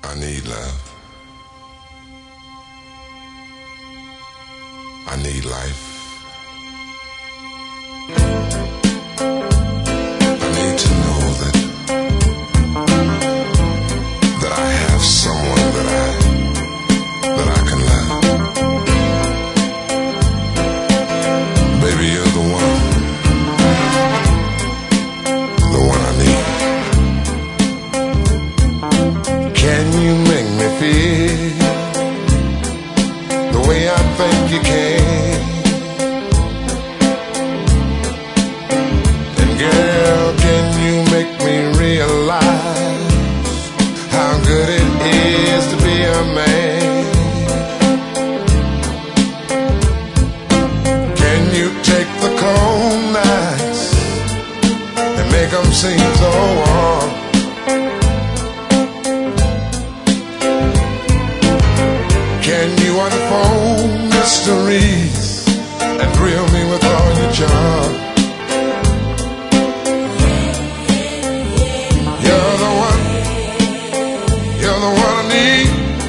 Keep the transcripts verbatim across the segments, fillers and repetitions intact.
I need love. I need life. I need to know that that I have someone that I that I can love. Baby, you're the one, the one I need. Can you make me feel the way I think you can? And girl, can you make me realize how good it is to be a man? Can you take the cold nights and make them seem so warm? Can you unfold mysteries and thrill me with all your charm? You're the one, you're the one I need.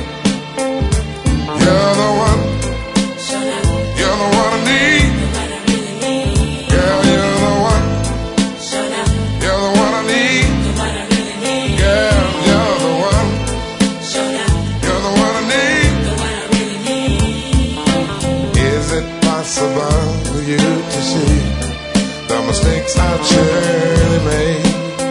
You're the one, you're the one I need. Girl, you're the one, you're the one I need. Girl, you're the one, you're the one I need. Is it possible for you to see the mistakes I've surely made?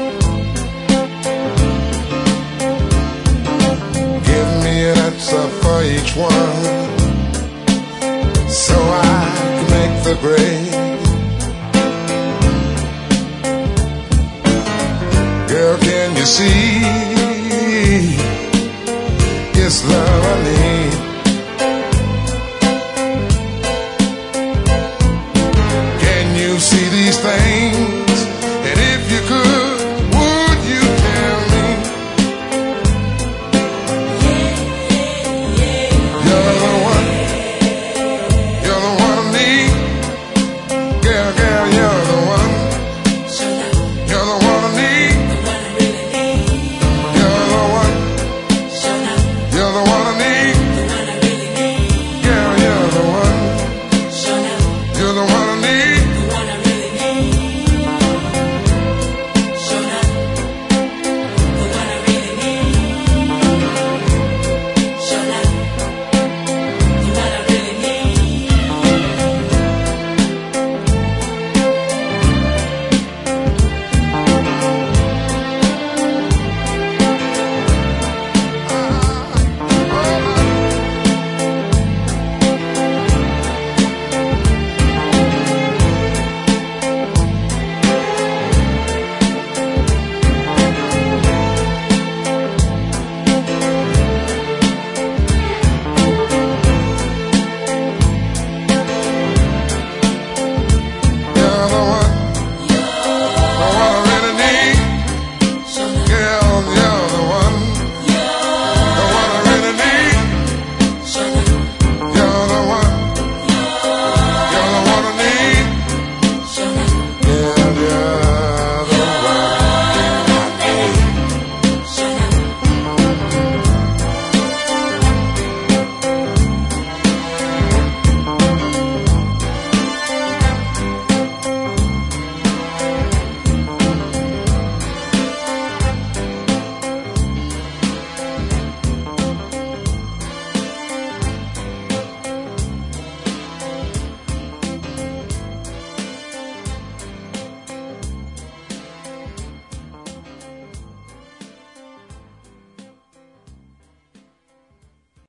Give me an answer for each one so I can make the grade. Girl, can you see it's love I need?